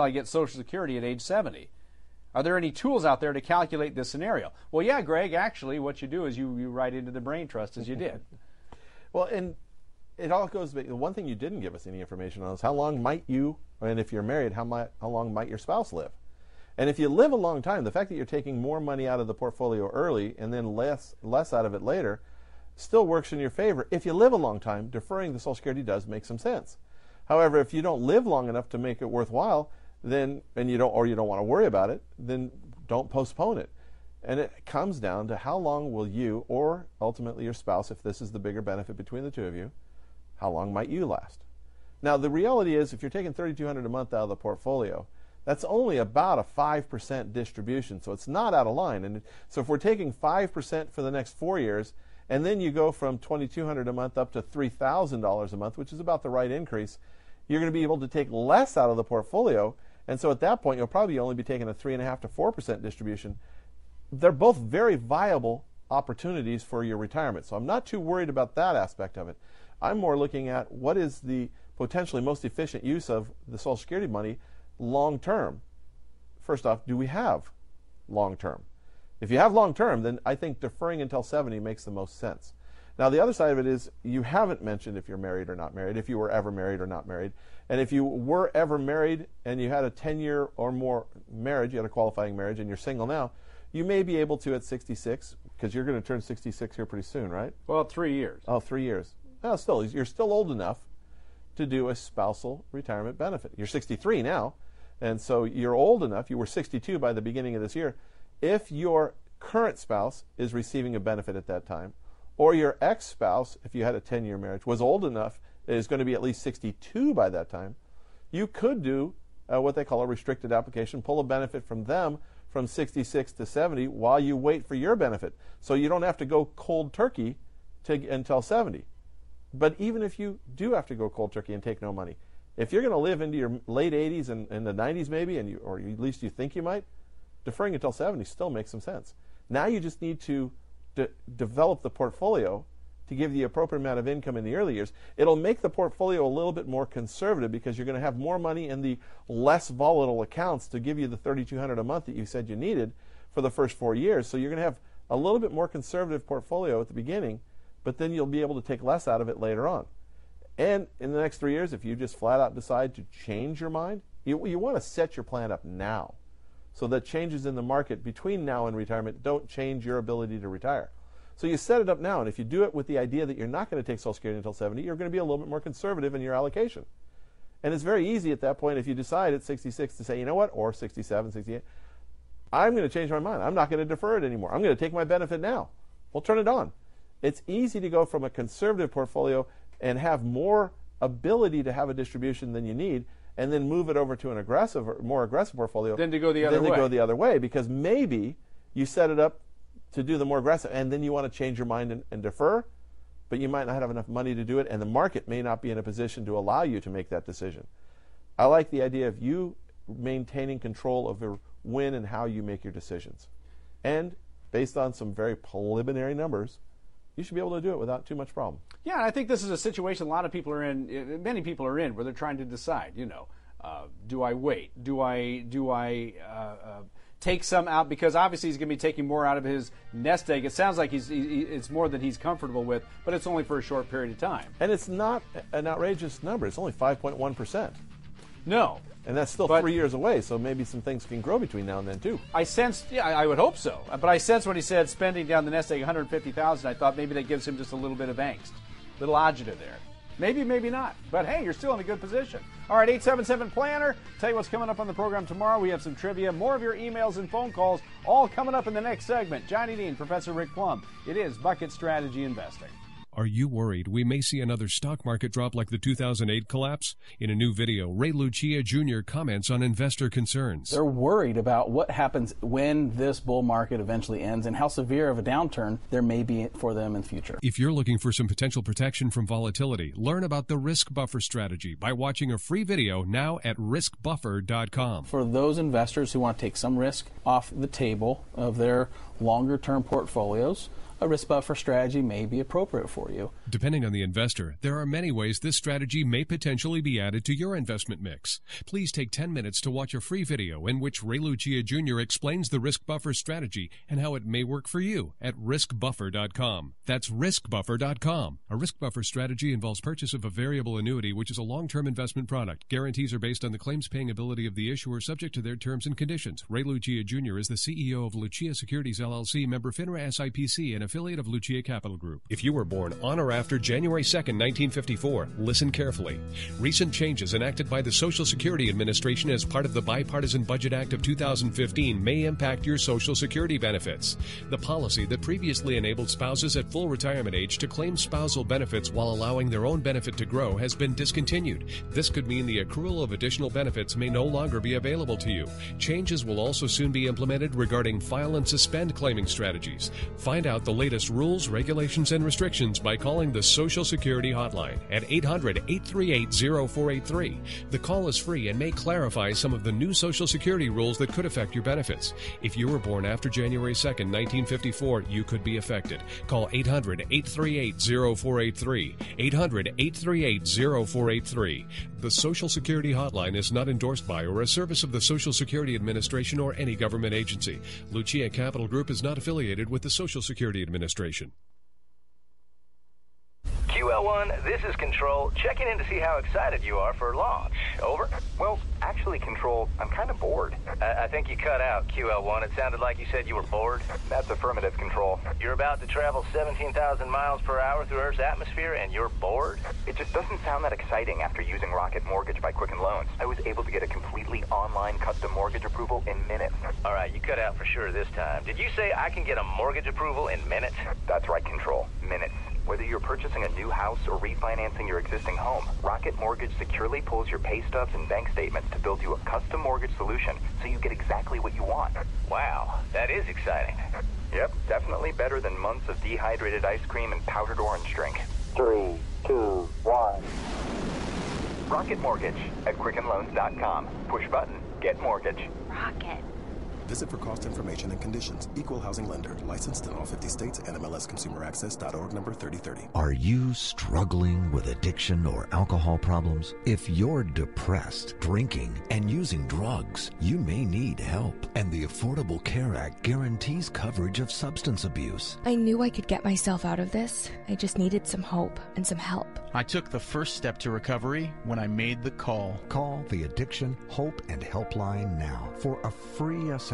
age 70. Are there any tools out there to calculate this scenario? Well, yeah, Greg, actually what you do is you write into the brain trust as you did. Well, and it all goes back. The one thing you didn't give us any information on is how long might you, and if you're married, how long might your spouse live? And if you live a long time, the fact that you're taking more money out of the portfolio early and then less out of it later still works in your favor. If you live a long time, deferring the Social Security does make some sense. However, if you don't live long enough to make it worthwhile, then you don't want to worry about it, then don't postpone it. And it comes down to how long will you, or ultimately your spouse, if this is the bigger benefit between the two of you, how long might you last? Now, the reality is, if you're taking $3,200 a month out of the portfolio, that's only about a 5% distribution, so it's not out of line. And so if we're taking 5% for the next 4 years, and then you go from $2,200 a month up to $3,000 a month, which is about the right increase, you're going to be able to take less out of the portfolio. And so at that point, you'll probably only be taking a 3.5% to 4% distribution. They're both very viable opportunities for your retirement. So I'm not too worried about that aspect of it. I'm more looking at what is the potentially most efficient use of the Social Security money long term. First off, do we have long term? If you have long term, then I think deferring until 70 makes the most sense. Now, the other side of it is you haven't mentioned if you're married or not married, if you were ever married or not married. And if you were ever married and you had a 10-year or more marriage, you had a qualifying marriage, and you're single now, you may be able to at 66, because you're going to turn 66 here pretty soon, right? Well, 3 years. Oh, 3 years. Well, still, you're still old enough to do a spousal retirement benefit. You're 63 now, and so you're old enough. You were 62 by the beginning of this year. If your current spouse is receiving a benefit at that time, or your ex-spouse, if you had a 10-year marriage, was old enough, is going to be at least 62 by that time, you could do what they call a restricted application, pull a benefit from them from 66 to 70 while you wait for your benefit. So you don't have to go cold turkey until 70. But even if you do have to go cold turkey and take no money, if you're going to live into your late 80s and the 90s maybe, or at least you think you might, deferring until 70 still makes some sense. Now you just need to develop the portfolio to give the appropriate amount of income in the early years. It'll make the portfolio a little bit more conservative because you're going to have more money in the less volatile accounts to give you the $3,200 a month that you said you needed for the first 4 years. So you're going to have a little bit more conservative portfolio at the beginning, but then you'll be able to take less out of it later on. And in the next 3 years, if you just flat out decide to change your mind, you want to set your plan up now so that changes in the market between now and retirement don't change your ability to retire. So you set it up now, and if you do it with the idea that you're not going to take Social Security until 70, you're going to be a little bit more conservative in your allocation. And it's very easy at that point if you decide at 66 to say, you know what, or 67, 68, I'm going to change my mind. I'm not going to defer it anymore. I'm going to take my benefit now. We'll turn it on. It's easy to go from a conservative portfolio and have more ability to have a distribution than you need and then move it over to an more aggressive portfolio than to go the other way. Because maybe you set it up to do the more aggressive, and then you want to change your mind and defer, but you might not have enough money to do it, and the market may not be in a position to allow you to make that decision. I like the idea of you maintaining control over when and how you make your decisions. And based on some very preliminary numbers, you should be able to do it without too much problem. Yeah, and I think this is a situation a lot of people are in, many people are in, where they're trying to decide, do I wait? Do I take some out? Because obviously he's going to be taking more out of his nest egg. It sounds like it's more than he's comfortable with, but it's only for a short period of time. And it's not an outrageous number. It's only 5.1%. No. And that's still 3 years away, so maybe some things can grow between now and then, too. I would hope so. But I sensed when he said spending down the nest egg $150,000, I thought maybe that gives him just a little bit of angst, little agita there. Maybe, maybe not. But hey, you're still in a good position. All right, 877-PLANNER. Tell you what's coming up on the program tomorrow. We have some trivia, more of your emails and phone calls, all coming up in the next segment. Johnny Dean, Professor Rick Plum. It is Bucket Strategy Investing. Are you worried we may see another stock market drop like the 2008 collapse? In a new video, Ray Lucia Jr. comments on investor concerns. They're worried about what happens when this bull market eventually ends and how severe of a downturn there may be for them in the future. If you're looking for some potential protection from volatility, learn about the risk buffer strategy by watching a free video now at riskbuffer.com. For those investors who want to take some risk off the table of their longer-term portfolios, a risk buffer strategy may be appropriate for you. Depending on the investor, there are many ways this strategy may potentially be added to your investment mix. Please take 10 minutes to watch a free video in which Ray Lucia Jr. explains the risk buffer strategy and how it may work for you at riskbuffer.com. That's riskbuffer.com. A risk buffer strategy involves purchase of a variable annuity, which is a long-term investment product. Guarantees are based on the claims-paying ability of the issuer, subject to their terms and conditions. Ray Lucia Jr. is the CEO of Lucia Securities LLC, member FINRA SIPC, and affiliate of Lucia Capital Group. If you were born on or after January 2nd, 1954, listen carefully. Recent changes enacted by the Social Security Administration as part of the Bipartisan Budget Act of 2015 may impact your Social Security benefits. The policy that previously enabled spouses at full retirement age to claim spousal benefits while allowing their own benefit to grow has been discontinued. This could mean the accrual of additional benefits may no longer be available to you. Changes will also soon be implemented regarding file and suspend claiming strategies. Find out the latest rules, regulations, and restrictions by calling the Social Security Hotline at 800-838-0483. The call is free and may clarify some of the new Social Security rules that could affect your benefits. If you were born after January 2nd, 1954, you could be affected. Call 800-838-0483. 800-838-0483. The Social Security Hotline is not endorsed by or a service of the Social Security Administration or any government agency. Lucia Capital Group is not affiliated with the Social Security Administration. QL1, this is Control, checking in to see how excited you are for launch. Over? Well, actually, Control, I'm kind of bored. I think you cut out, QL1. It sounded like you said you were bored. That's affirmative, Control. You're about to travel 17,000 miles per hour through Earth's atmosphere, and you're bored? It just doesn't sound that exciting after using Rocket Mortgage by Quicken Loans. I was able to get a completely online custom mortgage approval in minutes. All right, you cut out for sure this time. Did you say I can get a mortgage approval in minutes? That's right, Control. Minutes. Whether you're purchasing a new house or refinancing your existing home, Rocket Mortgage securely pulls your pay stubs and bank statements to build you a custom mortgage solution so you get exactly what you want. Wow, that is exciting. Yep, definitely better than months of dehydrated ice cream and powdered orange drink. 3, 2, 1. Rocket Mortgage at QuickenLoans.com. Push button, get mortgage. Rocket. Visit for cost information and conditions. Equal housing lender. Licensed in all 50 states. NMLSConsumerAccess.org number 3030. Are you struggling with addiction or alcohol problems? If you're depressed, drinking, and using drugs, you may need help. And the Affordable Care Act guarantees coverage of substance abuse. I knew I could get myself out of this. I just needed some hope and some help. I took the first step to recovery when I made the call. Call the Addiction Hope and Helpline now for a free assessment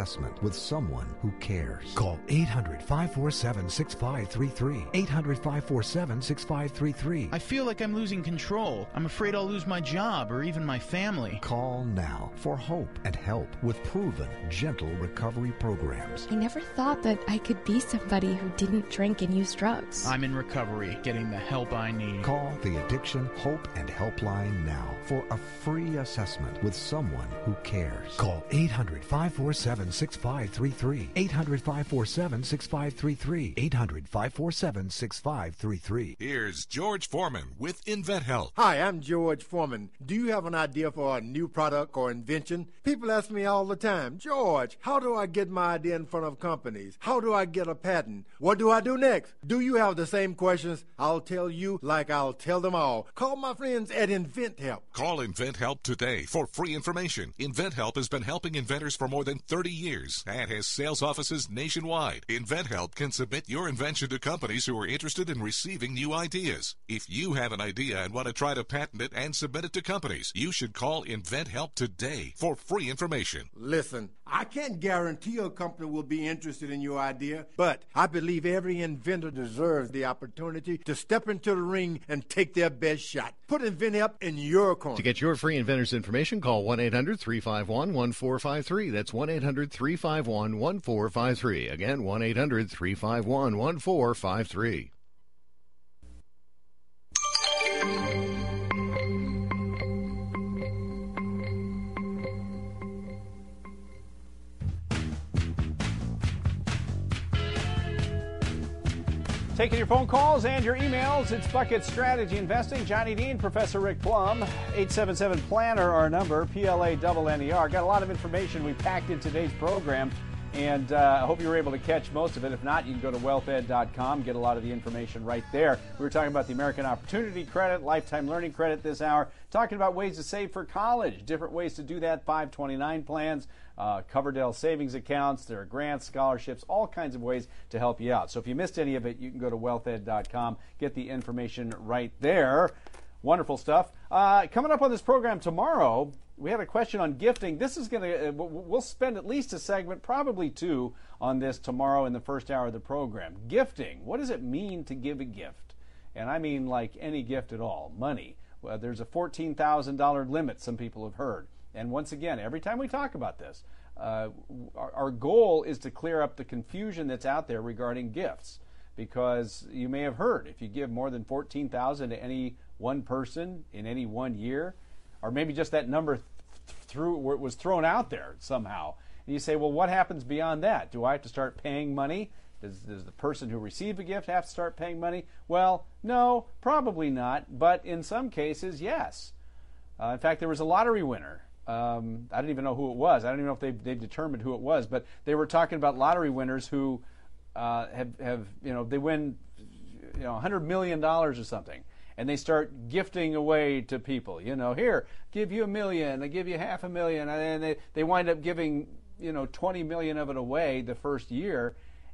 assessment with someone who cares. Call 800-547-6533. 800-547-6533. I feel like I'm losing control. I'm afraid I'll lose my job or even my family. Call now for hope and help with proven, gentle recovery programs. I never thought that I could be somebody who didn't drink and use drugs. I'm in recovery, getting the help I need. Call the Addiction Hope and Helpline now for a free assessment with someone who cares. Call 800-547-6533. 800-547-6533. 800-547-6533. Here's George Foreman with InventHelp. Hi, I'm George Foreman. Do you have an idea for a new product or invention? People ask me all the time, George, how do I get my idea in front of companies? How do I get a patent? What do I do next? Do you have the same questions? I'll tell you like I'll tell them all. Call my friends at InventHelp. Call InventHelp today for free information. InventHelp has been helping inventors for more than 30 years and has sales offices nationwide. InventHelp can submit your invention to companies who are interested in receiving new ideas. If you have an idea and want to try to patent it and submit it to companies, you should call InventHelp today for free information. Listen, I can't guarantee a company will be interested in your idea, but I believe every inventor deserves the opportunity to step into the ring and take their best shot. Put InventHelp in your corner. To get your free inventor's information, call 1-800-351-1453. That's 1-800-351-1453. Again, 1-800-351-1453. Taking your phone calls and your emails, it's Bucket Strategy Investing. Johnny Dean, Professor Rick Plum, 877-PLANNER, our number, PLANNER. Got a lot of information we packed in today's program, and I hope you were able to catch most of it. If not, you can go to wealthed.com, get a lot of the information right there. We were talking about the American Opportunity Credit, Lifetime Learning Credit this hour, talking about ways to save for college, different ways to do that, 529 plans, Coverdell savings accounts, there are grants, scholarships, all kinds of ways to help you out. So if you missed any of it, you can go to wealthed.com, get the information right there. Wonderful stuff. Coming up on this program tomorrow, we had a question on gifting. This is going to, we'll spend at least a segment, probably two, on this tomorrow in the first hour of the program. Gifting. What does it mean to give a gift? And I mean like any gift at all. Money. Well, there's a $14,000 limit, some people have heard. And once again, every time we talk about this, our goal is to clear up the confusion that's out there regarding gifts. Because you may have heard, if you give more than $14,000 to any one person in any 1 year, or maybe just that number was thrown out there somehow, and you say, well, what happens beyond that? Do I have to start paying money? Does the person who received a gift have to start paying money? Well, no, probably not, but in some cases, yes. In fact, there was a lottery winner. I don't even know who it was. I don't even know if they've determined who it was, but they were talking about lottery winners who have they win $100 million or something, and they start gifting away to people. Here, give you $1 million, I give you $500,000, and they wind up giving 20 million of it away the first year,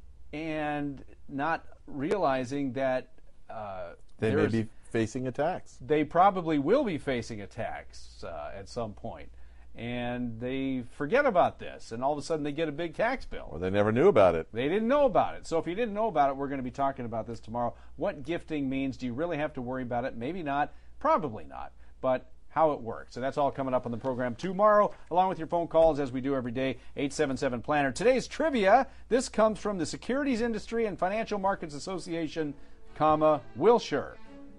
and not realizing that they may be facing a tax. They probably will be facing a tax at some point. And they forget about this, and all of a sudden they get a big tax bill. Or they never knew about it. They didn't know about it. So if you didn't know about it, we're going to be talking about this tomorrow. What gifting means. Do you really have to worry about it? Maybe not. Probably not. But how it works. So that's all coming up on the program tomorrow, along with your phone calls, as we do every day, 877-PLANNER. Today's trivia, this comes from the Securities Industry and Financial Markets Association, Wilshire.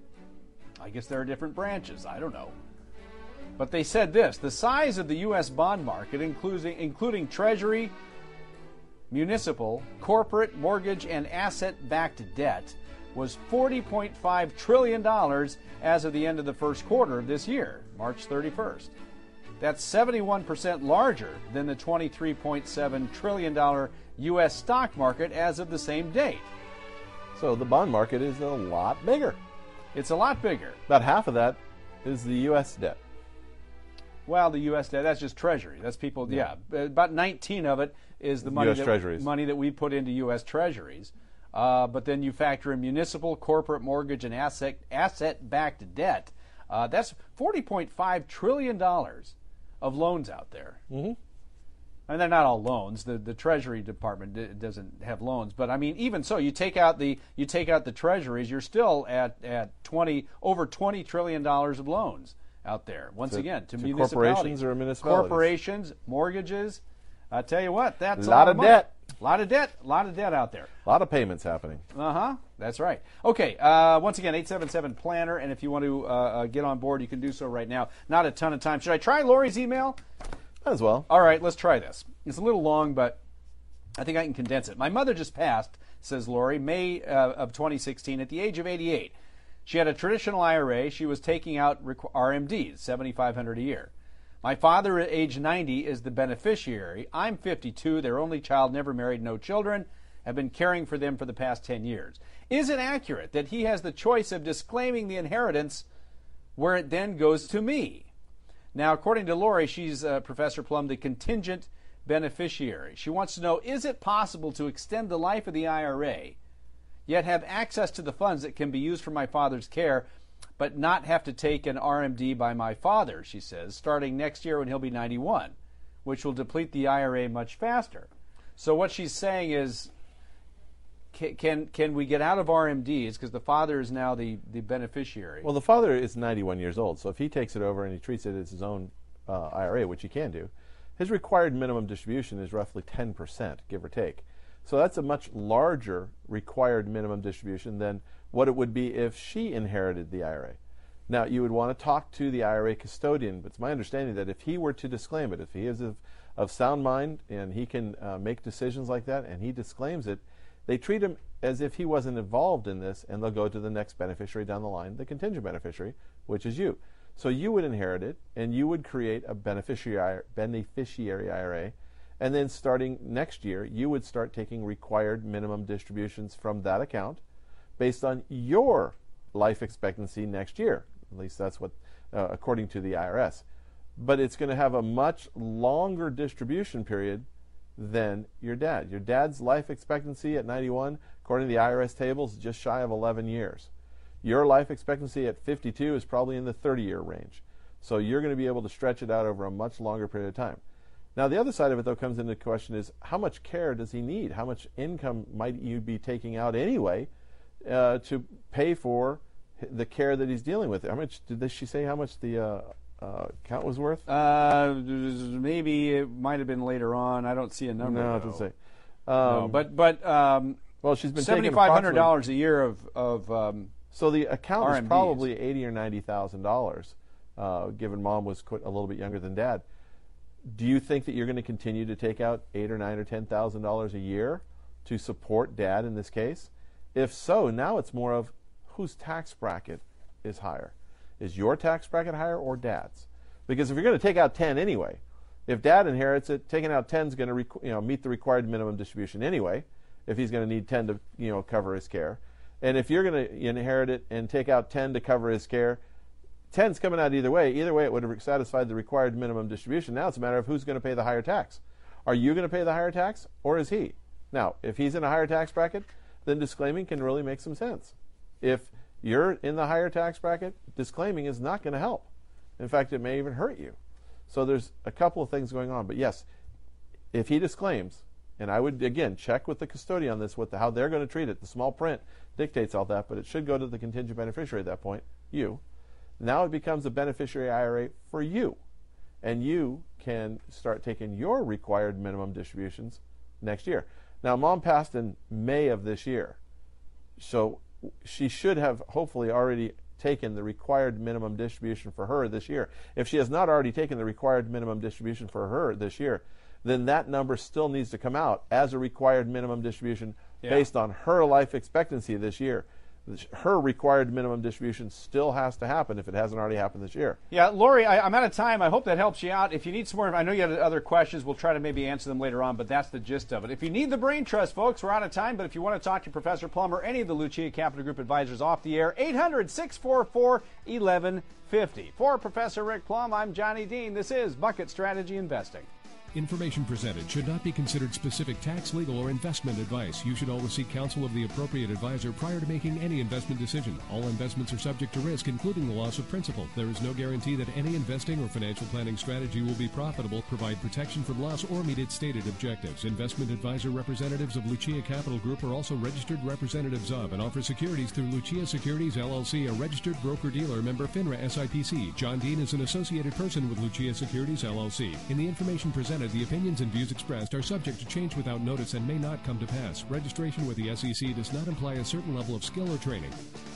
I guess there are different branches. I don't know. But they said this: the size of the U.S. bond market, including Treasury, municipal, corporate, mortgage, and asset-backed debt, was $40.5 trillion as of the end of the first quarter of this year, March 31st. That's 71% larger than the $23.7 trillion U.S. stock market as of the same date. So the bond market is a lot bigger. It's a lot bigger. About half of that is the U.S. debt. Well, the U.S. debt, that's just Treasury. That's people, yeah. About 19 of it is the money that we put into U.S. Treasuries. But then you factor in municipal, corporate, mortgage, and asset-backed debt. That's $40.5 trillion of loans out there. Mm-hmm. And they're not all loans. The Treasury Department doesn't have loans, but I mean, even so, you take out the Treasuries, you're still at over $20 trillion of loans out there. Once again, to municipalities, corporations or municipalities, corporations, mortgages. I tell you what, that's a lot of debt. A lot of debt out there. A lot of payments happening. That's right. Okay, once again, 877-PLANNER, and if you want to get on board, you can do so right now. Not a ton of time. Should I try Lori's email? Might as well. All right, let's try this. It's a little long, but I think I can condense it. My mother just passed, says Lori, May of 2016 at the age of 88. She had a traditional IRA. She was taking out RMDs, $7,500 a year. My father, at age 90, is the beneficiary. I'm 52, their only child, never married, no children. Have been caring for them for the past 10 years. Is it accurate that he has the choice of disclaiming the inheritance where it then goes to me? Now, according to Lori, she's, Professor Plum, the contingent beneficiary. She wants to know, is it possible to extend the life of the IRA, yet have access to the funds that can be used for my father's care, but not have to take an RMD by my father, she says, starting next year when he'll be 91, which will deplete the IRA much faster. So what she's saying is, can we get out of RMDs, because the father is now the beneficiary? Well, the father is 91 years old, so if he takes it over and he treats it as his own IRA, which he can do, his required minimum distribution is roughly 10%, give or take. So that's a much larger required minimum distribution than what it would be if she inherited the IRA. Now, you would want to talk to the IRA custodian, but it's my understanding that if he were to disclaim it, if he is of sound mind and he can make decisions like that and he disclaims it, they treat him as if he wasn't involved in this, and they'll go to the next beneficiary down the line, the contingent beneficiary, which is you. So you would inherit it, and you would create a beneficiary IRA, and then starting next year, you would start taking required minimum distributions from that account based on your life expectancy next year. At least that's what, according to the IRS. But it's going to have a much longer distribution period than your dad. Your dad's life expectancy at 91, according to the IRS tables, is just shy of 11 years. Your life expectancy at 52 is probably in the 30-year range. So you're going to be able to stretch it out over a much longer period of time. Now, the other side of it, though, comes into question is, how much care does he need? How much income might you be taking out anyway to pay for the care that he's dealing with? How much did she say how much the account was worth? Maybe it might have been later on. I don't see a number. No, it doesn't say. No, but well, she's been $7,500 a year of so the account RMDs. is probably $80,000 or $90,000, given mom was a little bit younger than dad. Do you think that you're going to continue to take out $8,000 or $9,000 or $10,000 a year to support dad in this case? If so, now it's more of whose tax bracket is higher. Is your tax bracket higher or dad's? Because if you're going to take out 10 anyway, if dad inherits it, taking out 10 is going to meet the required minimum distribution anyway, if he's going to need 10 to cover his care. And if you're going to inherit it and take out 10 to cover his care, 10's coming out either way. Either way, it would have satisfied the required minimum distribution. Now it's a matter of who's going to pay the higher tax. Are you going to pay the higher tax, or is he? Now, if he's in a higher tax bracket, then disclaiming can really make some sense. If you're in the higher tax bracket, disclaiming is not going to help. In fact, it may even hurt you. So there's a couple of things going on. But yes, if he disclaims, and I would, again, check with the custodian on this, how they're going to treat it. The small print dictates all that, but it should go to the contingent beneficiary at that point, you. Now it becomes a beneficiary IRA for you. And you can start taking your required minimum distributions next year. Now, mom passed in May of this year. So she should have hopefully already taken the required minimum distribution for her this year. If she has not already taken the required minimum distribution for her this year, then that number still needs to come out as a required minimum distribution based on her life expectancy this year. Her required minimum distribution still has to happen if it hasn't already happened this year. Yeah, Lori, I'm out of time. I hope that helps you out. If you need some more, I know you had other questions. We'll try to maybe answer them later on, but that's the gist of it. If you need the brain trust, folks, we're out of time. But if you want to talk to Professor Plum or any of the Lucia Capital Group advisors off the air, 800-644-1150. For Professor Rick Plum, I'm Johnny Dean. This is Bucket Strategy Investing. Information presented should not be considered specific tax, legal, or investment advice. You should always seek counsel of the appropriate advisor prior to making any investment decision. All investments are subject to risk, including the loss of principal. There is no guarantee that any investing or financial planning strategy will be profitable, provide protection from loss, or meet its stated objectives. Investment advisor representatives of Lucia Capital Group are also registered representatives of and offer securities through Lucia Securities LLC, a registered broker-dealer, member FINRA SIPC. John Dean is an associated person with Lucia Securities LLC. In the information presented, the opinions and views expressed are subject to change without notice and may not come to pass. Registration with the SEC does not imply a certain level of skill or training.